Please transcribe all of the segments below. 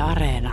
Areena.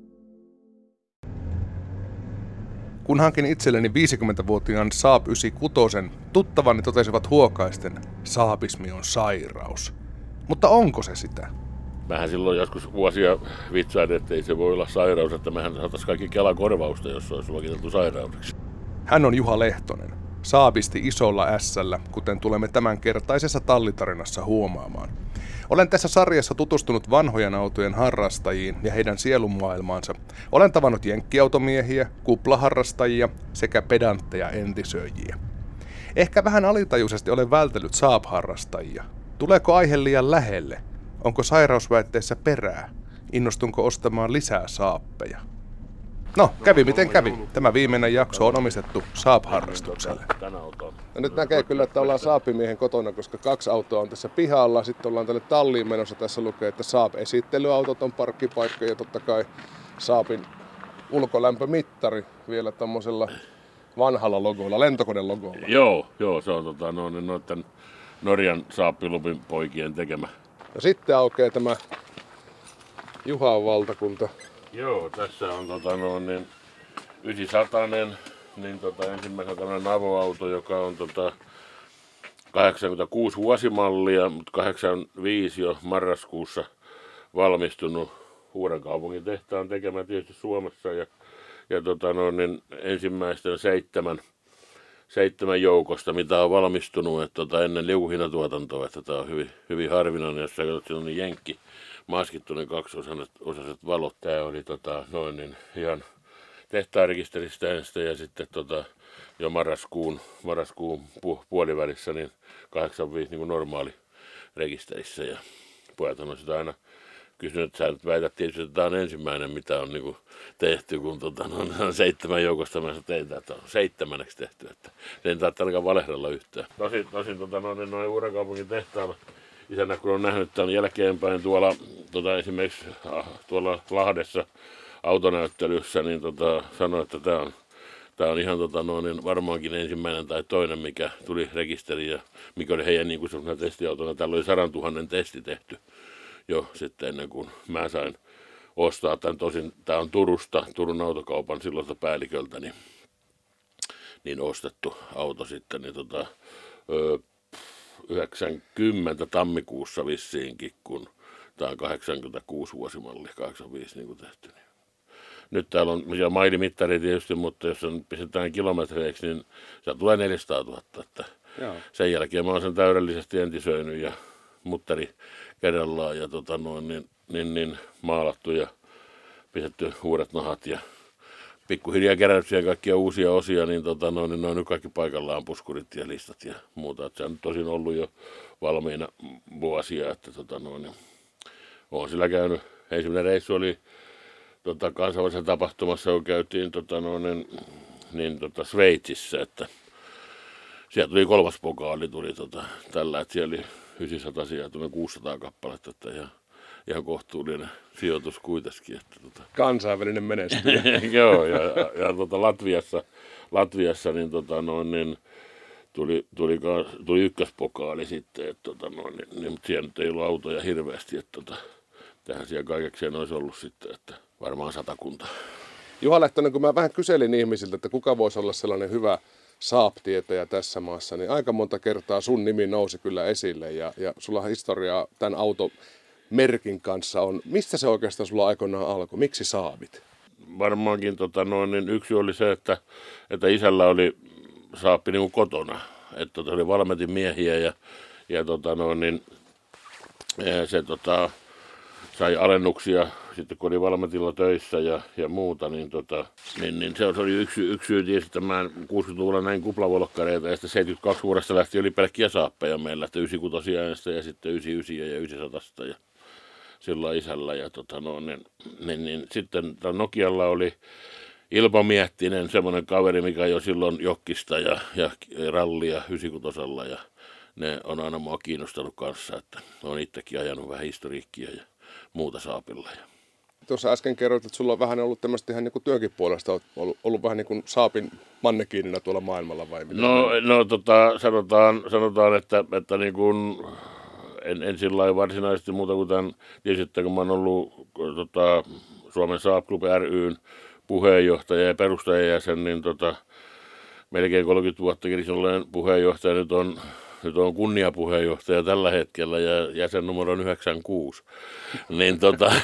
Kun hankin itselleni 50-vuotiaan Saab 96, tuttavani totesivat huokaisten, saabismi on sairaus. Mutta onko se sitä? Mähän silloin joskus vuosia vitsailin, että ei se voi olla sairaus, että mehän saataisiin kaikki Kela-korvausta, jos se olisi luokiteltu sairaudeksi. Hän on Juha Lehtonen, saabisti isolla S:llä, kuten tulemme tämänkertaisessa tallitarinassa huomaamaan. Olen tässä sarjassa tutustunut vanhojen autojen harrastajiin ja heidän sielunmaailmaansa. Olen tavannut jenkkiautomiehiä, kuplaharrastajia sekä pedantteja entisöijiä. Ehkä vähän alitajuisesti olen vältellyt Saab-harrastajia. Tuleeko aihe liian lähelle? Onko sairausväitteissä perää? Innostunko ostamaan lisää Saabpeja? No, kävi miten kävi. Tämä viimeinen jakso on omistettu Saab-harrastukselle. No nyt näkee kyllä, että ollaan Saab-miehen kotona, koska 2 autoa on tässä pihalla. Sitten ollaan tänne talliin menossa. Tässä lukee, että Saab-esittelyautot on parkkipaikka ja totta kai Saabin ulkolämpömittari vielä tommosella vanhalla logolla, lentokonelogolla. Joo, se on noiden Norjan Saab-lupin poikien tekemä. Ja sitten aukeaa tämä Juhan valtakunta. Joo, tässä on 900 ensimmäisenä tämmöinen avoauto, joka on 86 vuosimallia, mutta 85 jo marraskuussa valmistunut Uudenkaupungin tehtaan tekemä tietysti Suomessa ja ensimmäisten 7 joukosta, mitä on valmistunut ennen liukuhihnatuotantoa, että tämä on hyvin harvinainen, jos siinä on jenkki maskittu, niin 2-osaiset valot. Tämä oli ihan tehtaanrekisteristä ensin ja sitten jo marraskuun puolivälissä niin 85 niin kuin normaali rekisterissä. Ja pojat on sitä aina kysynyt, että sä nyt väität tietysti, että tämä on ensimmäinen, mitä on niin kuin tehty, kun 7 joukosta mä tein, että on 7 tehty, että se ei tarvitse ainakaan valehdella yhtään. Tosin noin Uudenkaupungin tehtaalla isänä, kun on nähnyt tämän jälkeenpäin tuolla esimerkiksi tuolla Lahdessa autonäyttelyssä, niin sanoi, että tämä on ihan varmaankin ensimmäinen tai toinen, mikä tuli rekisteriin ja mikä oli heidän niin kuin testiautona. Täällä oli 100 000 testi tehty jo sitten ennen kuin mä sain ostaa tämän. Tosin tämä on Turun autokaupan silloista päälliköltä niin ostettu auto sitten. Niin 90 tammikuussa vissiinkin, kun tämä on 86 vuosimalli, 85 niin kuin tehty. Nyt täällä on mailimittari tietysti, mutta jos sen pistetään kilometreiksi, niin se tulee 400 000. Että sen jälkeen mä oon sen täydellisesti entisöinyt ja muttari kerrallaan ja maalattu ja pistetty uudet nahat ja pikkuhiljaa kerännyt siihen kaikkia uusia osia, niin ne on nyt kaikki paikallaan, puskurit ja listat ja muuta. Että se on tosin ollut jo valmiina vuosia, että olen sillä käynyt. Ensimmäinen reissu oli kansainvälisessä tapahtumassa, kun käytiin Sveitsissä, että sieltä tuli 3. pokaali, tuli tällä, että siellä oli 900 ja tuli 600 kappaletta, että ihan kohtuullinen sijoitus kuitenkin. Että kansainvälinen menestyjä. Joo, ja Latviassa niin tuli ykköspokaali sitten, että mutta siellä nyt ei ollut autoja hirveästi, että tähän siellä kaikekseen olisi ollut sitten, että varmaan 100 kuntaa. Juha Lehtonen, kun mä vähän kyselin ihmisiltä, että kuka voisi olla sellainen hyvä Saab-tietäjä tässä maassa, niin aika monta kertaa sun nimi nousi kyllä esille ja sulla historiaa tämän automerkin kanssa on. Mistä se oikeastaan sulla aikoinaan alkoi? Miksi Saabit? Varmaankin yksi oli se, että isällä oli Saab niin kuin kotona, että oli Valmetin miehiä ja se sai alennuksia sitten kun oli Valmetilla töissä ja muuta, niin se oli yksi syy tietysti, että mä 60-luvulla näin kuplavolkkareita ja sitten 72 vuodesta lähtien oli pelkkiä Saabpeja meillä, että 96 ja sitten 99 ja 900 ja sillä isällä ja niin sitten Nokialla oli Ilpo Miettinen, semmoinen kaveri, mikä jo silloin jokkista ja rallia 96 ja ne on aina mua kiinnostanut kanssa, että olen itsekin ajanut vähän historiikkia ja muuta Saabilla. Tuossa äsken kerroit, että sulla on vähän ollut tämmöistä ihan niin kuin työnkin puolesta, ollut vähän niin kuin Saabin mannekiinina tuolla maailmalla vai mitä? Sanotaan, että niin kuin en sillä lailla varsinaisesti muuta kuin tämän, tietysti kun mä oon ollut Suomen Saab Club ry:n puheenjohtaja ja perustajajäsen, niin melkein 30 vuotta olleen puheenjohtaja, nyt on kunniapuheenjohtaja tällä hetkellä ja jäsen numero 96. niin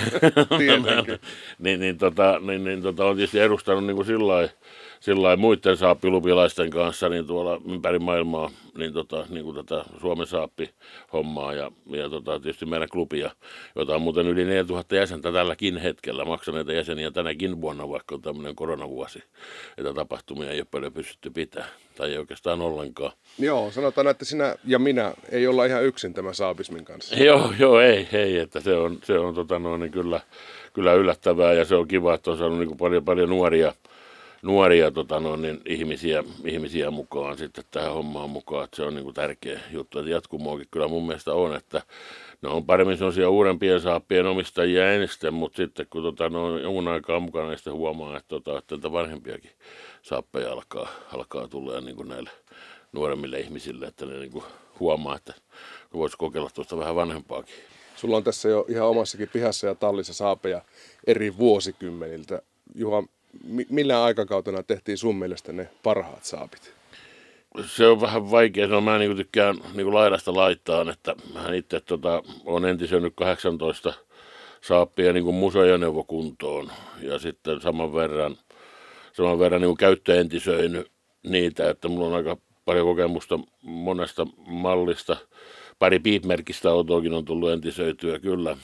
on tietysti edustanut niin kuin sillain muiden saappilupilaisten kanssa niin tuolla ympäri maailmaa niin kuin tätä Suomen Saappi-hommaa ja tietysti meidän klubia, jota on muuten yli 4000 jäsentä tälläkin hetkellä, maksaneita jäseniä tänäkin vuonna, vaikka on tämmöinen koronavuosi, että tapahtumia ei ole paljon pystytty pitämään, tai ei oikeastaan ollenkaan. Joo, sanotaan, että sinä ja minä ei olla ihan yksin tämän saapismin kanssa. Joo, ei, että se on niin kyllä yllättävää, ja se on kiva, että on saanut niin kuin paljon nuoria ihmisiä mukaan sitten tähän hommaan mukaan, että se on niin kuin tärkeä juttu, että jatkumoakin kyllä mun mielestä on, että ne on paremmin sellaisia uudempien saappien omistajia ensin, mutta sitten kun ne on jonkun aikaa mukana, niin sitten huomaa, että vanhempiakin saappeja alkaa tulla niin kuin näille nuoremmille ihmisille, että ne niin kuin huomaa, että voisi kokeilla tuosta vähän vanhempaakin. Sulla on tässä jo ihan omassakin pihassa ja tallissa saapeja eri vuosikymmeniltä. Juha, millä aikakautena tehtiin sun mielestä ne parhaat saapit? Se on vähän vaikea. Mä niin tykkään niin laidasta laittaan, että mä itse olen entisönyt 18 saappia niin museoajoneuvokuntoon ja sitten saman verran niin käyttöentisöinyt niitä, että mulla on aika paljon kokemusta monesta mallista. Pari Beep-merkistä autoakin on tullut entisöityä kyllä,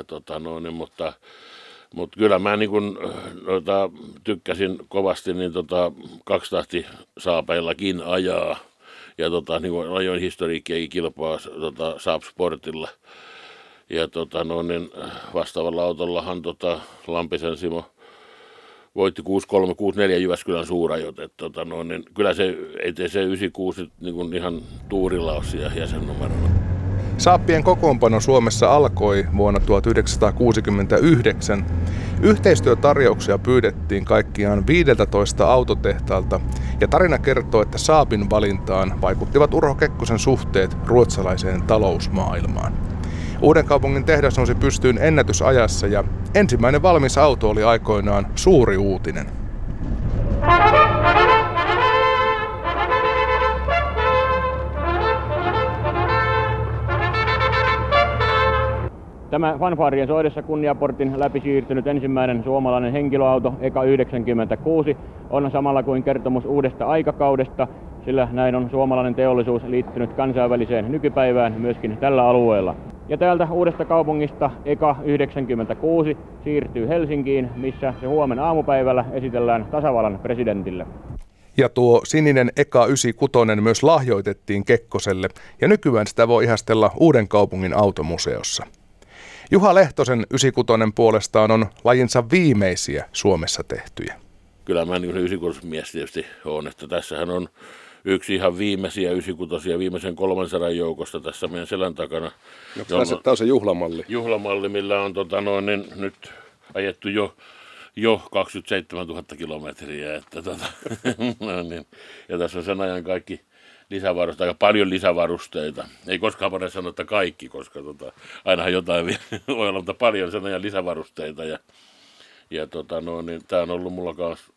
mutta kyllä mä niin kun, tykkäsin kovasti niin kaksitahtisaapeilla ajaa ja niin ajoin historiikkiakin kilpaa Saab Sportilla. Ja vastaavalla autollahan Lampisen Simo voitti 6364 Jyväskylän suurajot. Kyllä se 96 niin ihan tuurilla ole jäsennumerolla. Saappien kokoonpano Suomessa alkoi vuonna 1969. Yhteistyötarjouksia pyydettiin kaikkiaan 15 autotehtaalta ja tarina kertoo, että Saabin valintaan vaikuttivat Urho Kekkosen suhteet ruotsalaiseen talousmaailmaan. Uudenkaupungin tehdas nousi pystyyn ennätysajassa ja ensimmäinen valmis auto oli aikoinaan suuri uutinen. Tämä fanfaarien soidessa kunniaportin läpi siirtynyt ensimmäinen suomalainen henkilöauto Eka 96 on samalla kuin kertomus uudesta aikakaudesta, sillä näin on suomalainen teollisuus liittynyt kansainväliseen nykypäivään myöskin tällä alueella. Ja täältä uudesta kaupungista Eka 96 siirtyy Helsinkiin, missä se huomenna aamupäivällä esitellään tasavallan presidentille. Ja tuo sininen Eka 96 myös lahjoitettiin Kekkoselle ja nykyään sitä voi ihastella Uudenkaupungin automuseossa. Juha Lehtosen 96 puolestaan on lajinsa viimeisiä Suomessa tehtyjä. Kyllä mä niin 96-mies tietysti on, että tässähän on yksi ihan viimeisiä 96 viimeisen 300 joukosta tässä meidän selän takana. Tämä on se juhlamalli? Juhlamalli, millä on nyt ajettu jo 27 000 kilometriä. Ja tässä on sen ajan kaikki lisävarusteita, aika paljon lisävarusteita. Ei koskaan voida sanoa, että kaikki, koska ainahan jotain voi olla, mutta paljon sen ajan lisävarusteita. Tämä on ollut mulla kanssa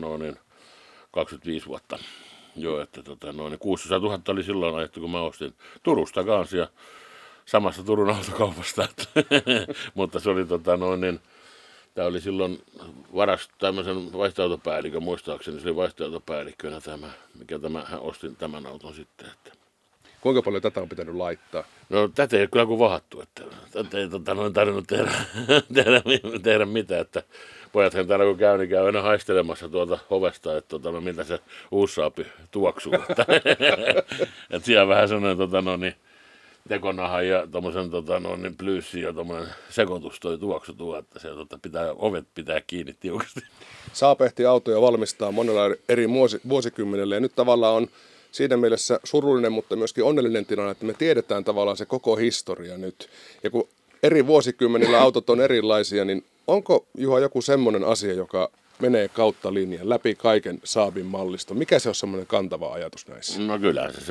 25 vuotta. Joo, että 600 000 oli silloin ajettu, kun mä ostin Turusta kanssa ja samasta Turun autokaupasta. Mutta se oli tämä oli silloin tämmöisen vaihtoautopäällikön, muistaakseni se oli vaihtoautopäällikkönä mikä hän ostin tämän auton sitten. Että. Kuinka paljon tätä on pitänyt laittaa? No tätä ei ole kyllä kuin vahattu, että tätä ei tarvinnut tehdä mitään, että pojathan täällä kun käy, niin käy aina haistelemassa tuolta ovesta, että miltä se uusi Saapi tuoksuu. Että siellä vähän sellainen tekonahan ja tommosen plyyssi ja tommonen sekoitus toi tuoksu tuo, että se ovet pitää kiinni tiukasti. Saab ehti autoja valmistaa monella eri vuosikymmenellä ja nyt tavallaan on siinä mielessä surullinen, mutta myöskin onnellinen tilanne, että me tiedetään tavallaan se koko historia nyt. Ja kun eri vuosikymmenillä autot on erilaisia, niin onko, Juha, joku semmoinen asia, joka menee kautta linjan läpi kaiken Saabin malliston? Mikä se on semmoinen kantava ajatus näissä? No kyllä se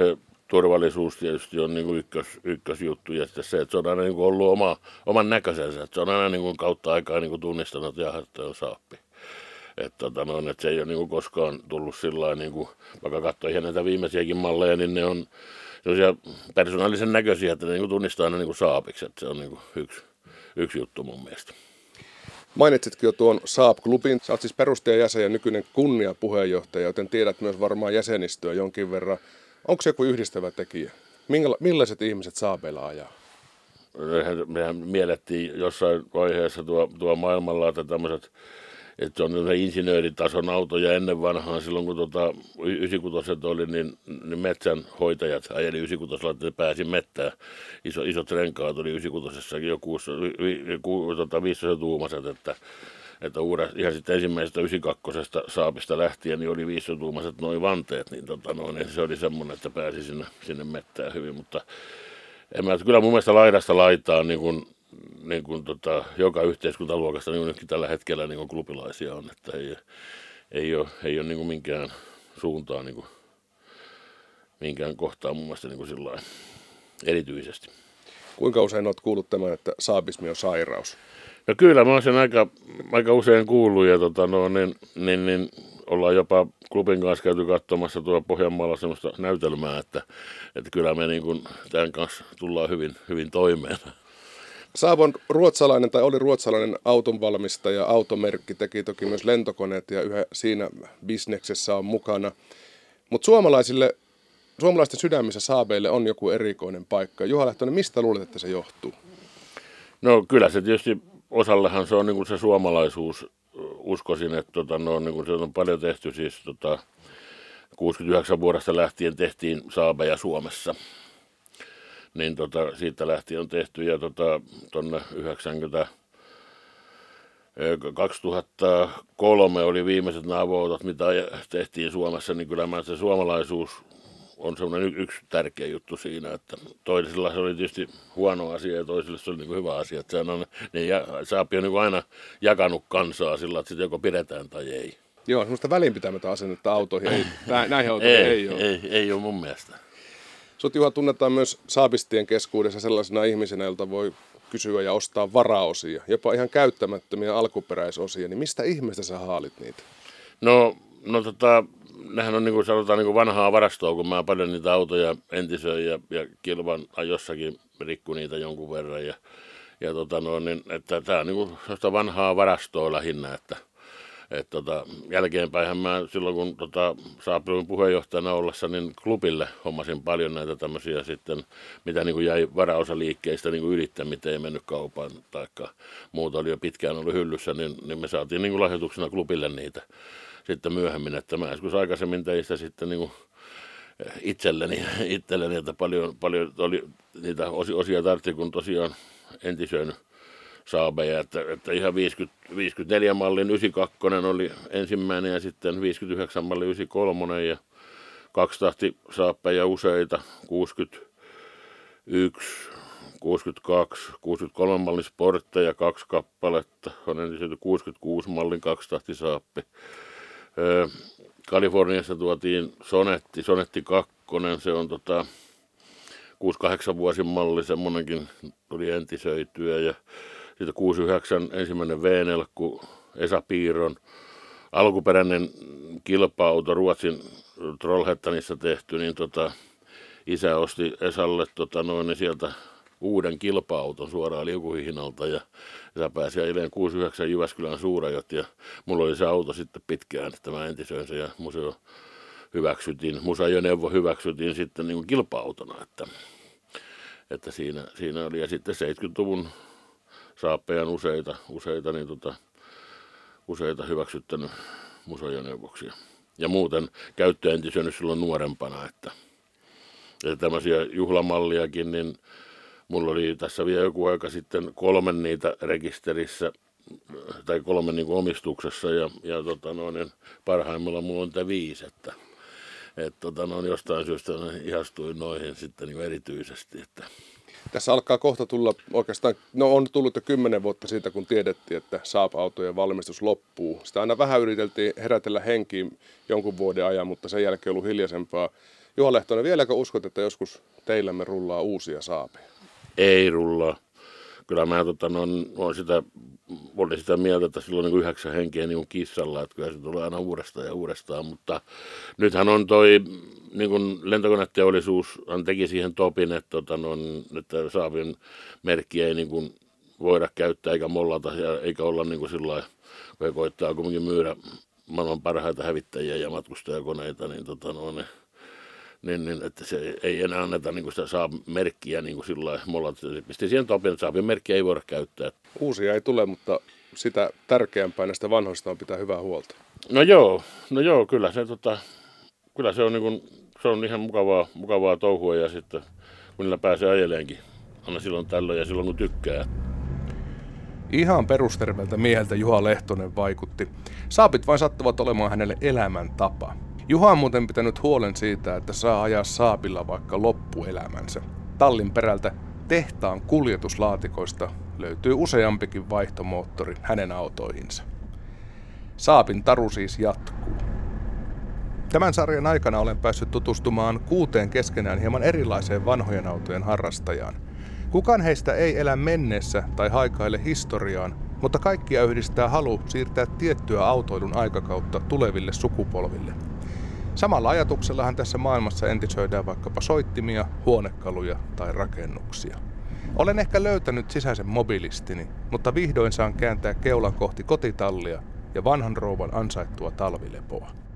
turvallisuus tietysti on niin kuin ykkösjuttu ja sitten se, että se on aina niin kuin ollut oman näköisensä. Että se on aina niin kuin kautta aikaa niin kuin tunnistanut, että jaha, että on saappi. Että se ei ole niin kuin koskaan tullut sillä niin kuin, vaikka katsoo ihan näitä viimeisiäkin malleja, niin ne on sellaisia persoonallisen näköisiä, että ne niin kuin tunnistaa aina niin kuin saapiksi. Että se on niin kuin yksi juttu mun mielestä. Mainitsitkin jo tuon Saab-klubin. Sä oot siis perustajajäsen ja nykyinen kunniapuheenjohtaja, joten tiedät myös varmaan jäsenistöä jonkin verran. Onko se joku yhdistävä tekijä? Millaiset ihmiset Saabeilla ajaa? Mehän miellettiin jossain vaiheessa tuo maailmalla, että tämmöiset, että se on insinööritason autoja ennen vanhaan. Silloin kun 96 oli, niin metsänhoitajat ajeli 96, että ne pääsi mettään. Isot renkaat oli 96 jo 500-tuumaiset, että ihan sitten ensimmäisestä 92 Saabista lähtien niin oli 500-tuumaiset noin vanteet, niin se oli semmoinen, että pääsi sinne mettään hyvin, mutta kyllä mun mielestä laidasta laitaan niin kuin joka yhteiskuntaluokasta niin kuin tällä hetkellä niin kuin klubilaisia on, että ei ole niin kuin minkään suuntaan niin kuin, minkään kohtaan mun mielestä niin kuin sillain erityisesti. Kuinka usein olet kuullut tämän, että saabismi on sairaus? No kyllä, mä oon sen aika usein kuullut ja niin ollaan jopa klubin kanssa käyty katsomassa tuolla Pohjanmaalla semmoista näytelmää, että kyllä me niin kuin tämän kanssa tullaan hyvin toimeen. Saab on ruotsalainen tai oli ruotsalainen autonvalmistaja, automerkki, teki toki myös lentokoneet ja yhä siinä bisneksessä on mukana. Mutta suomalaisten sydämissä Saabeille on joku erikoinen paikka. Juha Lehtonen, mistä luulet, että se johtuu? No kyllä se tietysti osallehan se on niin kuin se suomalaisuus. Uskoisin, että niin kuin se on paljon tehty, siis 69 vuodesta lähtien tehtiin Saabeja Suomessa. Niin siitä lähtien on tehty ja tuonne 2003 oli viimeiset nämä avoautot, mitä tehtiin Suomessa, niin kyllä se suomalaisuus on semmoinen yksi tärkeä juttu siinä, että toisilla se oli tietysti huono asia ja toisille se oli niin kuin hyvä asia. Että Saabi on niin kuin aina jakanut kansaa sillä, että sitten joko pidetään tai ei. Joo, semmoista välinpitämätöntä asennetta autoihin. Näihin autoihin ei ole. Ei ole mun mielestä. Sut, Juha, tunnetaan myös saabistien keskuudessa sellaisena ihmisenä, jolta voi kysyä ja ostaa varaosia, jopa ihan käyttämättömiä alkuperäisosia. Niin mistä ihmeestä sä haalit niitä? No nehän on niin kuin sanotaan niin kuin vanhaa varastoa, kun mä paljon niitä autoja entisöin ja kilvan jossakin rikku niitä jonkun verran. Että tää on niin kuin vanhaa varastoa lähinnä, että jälkeenpäinhän mä silloin kun Saabin puheenjohtajana ollessa niin klubille hommasin paljon näitä tämmöisiä sitten, mitä niin kuin jäi varaosaliikkeistä niin kuin ylittä, mitä ei mennyt kaupaan tai muuta oli jo pitkään ollut hyllyssä, niin me saatiin niin kuin lahjoituksena klubille niitä sitten myöhemmin, että mä joskus aikaisemmin tein sitä sitten niin kuin itselleni, että paljon oli niitä osia tarvitsi, kun tosiaan entisöin Saabeja, että ihan 54 mallin 92 oli ensimmäinen ja sitten 59 mallin 93 ja 2 tahti Saabeja useita, 61, 62, 63 mallin Sportteja 2 kappaletta, on entisöity 66 mallin 2 tahti Saabe. Kaliforniassa tuotiin Sonetti 2, se on 68 vuosin malli, semmonenkin tuli entisöityä ja sitten 69 ensimmäinen V-nelkku Esa Piiron alkuperäinen kilpa-auto Ruotsin Trollhättanissa tehty, niin isä osti Esalle sieltä uuden kilpa-auton suoraan liukuhihnalta ja Esa pääsi ajelemaan 69 Jyväskylän Suurajot ja mulla oli se auto sitten pitkään, että mä entisöin sen ja musaajoneuvo hyväksyttiin sitten niin kuin kilpa-autona, että siinä oli ja sitten 70-luvun Saabejan useita hyväksyttänyt musajoneuvoksia. Ja muuten käyttöentisönyt silloin nuorempana, että tämmöisiä juhlamalliakin, niin mulla oli tässä vielä joku aika sitten 3 niitä rekisterissä, tai 3 niin kuin omistuksessa, ja parhaimmillaan mulla on 5, että jostain syystä ihastuin noihin sitten niin erityisesti, että tässä alkaa kohta tulla oikeastaan, on tullut jo 10 vuotta siitä, kun tiedettiin, että Saab-autojen valmistus loppuu. Sitä aina vähän yriteltiin herätellä henkiin jonkun vuoden ajan, mutta sen jälkeen on ollut hiljaisempaa. Juha Lehtonen, vieläkö uskot, että joskus teillämme rullaa uusia Saabeja? Ei rullaa. Kyllä mä olin sitä mieltä, että silloin niin 9 henkeä niin kissalla, että kyllä se tulee aina uudestaan, mutta nythän on toi niin kuin lentokoneteollisuus teki siihen topin, että Saabin merkkiä ei niin kuin voida käyttää eikä mollata eikä olla niin kuin sillä lailla, kun he koittaa kuitenkin myydä maailman parhaita hävittäjiä ja matkustajakoneita, niin että se ei enää anneta niin kuin sitä Saab-merkkiä niin kuin sillä lailla mollata. Se pisti siihen topin, että Saabin merkkiä ei voida käyttää. Uusia ei tule, mutta sitä tärkeämpää näistä vanhoista on pitää hyvää huolta. No joo, kyllä se on niin kuin, se on ihan mukavaa touhua ja sitten kun niillä pääsee ajeleenkin aina silloin tällöin ja silloin kun tykkää. Ihan perusterveeltä mieheltä Juha Lehtonen vaikutti. Saabit vain sattuvat olemaan hänelle elämäntapa. Juha on muuten pitänyt huolen siitä, että saa ajaa Saabilla vaikka loppuelämänsä. Tallin perältä tehtaan kuljetuslaatikoista löytyy useampikin vaihtomoottori hänen autoihinsa. Saabin taru siis jatkuu. Tämän sarjan aikana olen päässyt tutustumaan 6 keskenään hieman erilaiseen vanhojen autojen harrastajaan. Kukaan heistä ei elä menneessä tai haikaile historiaan, mutta kaikkia yhdistää halu siirtää tiettyä autoilun aikakautta tuleville sukupolville. Samalla ajatuksellahan tässä maailmassa entisöidään vaikkapa soittimia, huonekaluja tai rakennuksia. Olen ehkä löytänyt sisäisen mobilistini, mutta vihdoin saan kääntää keulan kohti kotitallia ja vanhan rouvan ansaittua talvilepoa.